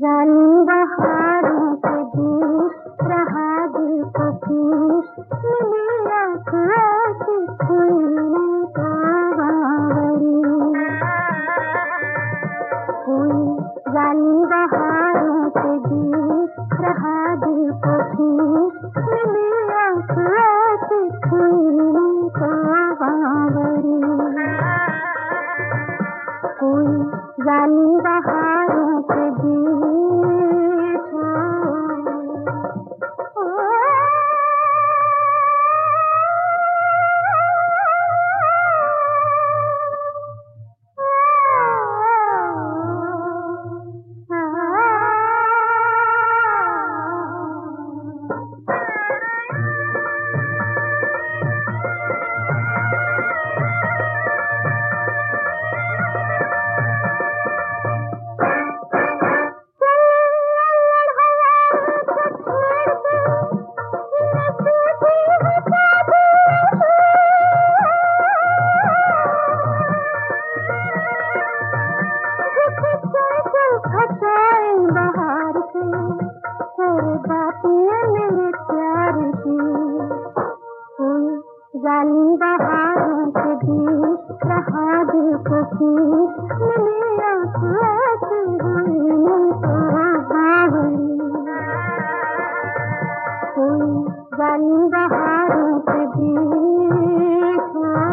जालिम बहारों के बीच रहा दिल को खींच मिली आँखों से खुलने को बावरी। कोई जालिम बहारों के बीच रहा दिल को खींच मिली आँखों से खुलने को बावरी। कोई जालिम बहारों के बीच जालिम बहारों के बीच रहा दिल को खींच मिली आँखों से खुलने को बावरी। कोई जालिम बहारों के बीच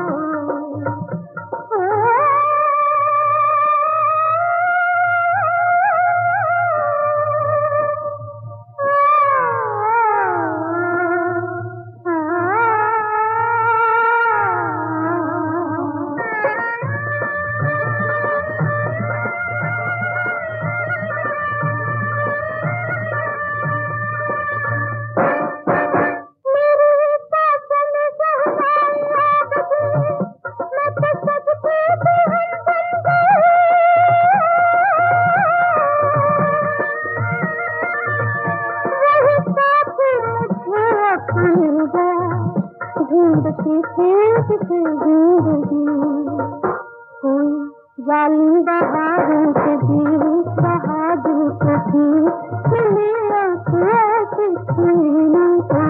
ढूंढती थी किसी जिंदगी। कोई जालिम बहारों के बीच रहा दिल को खींच मिली आँखों से खुलने को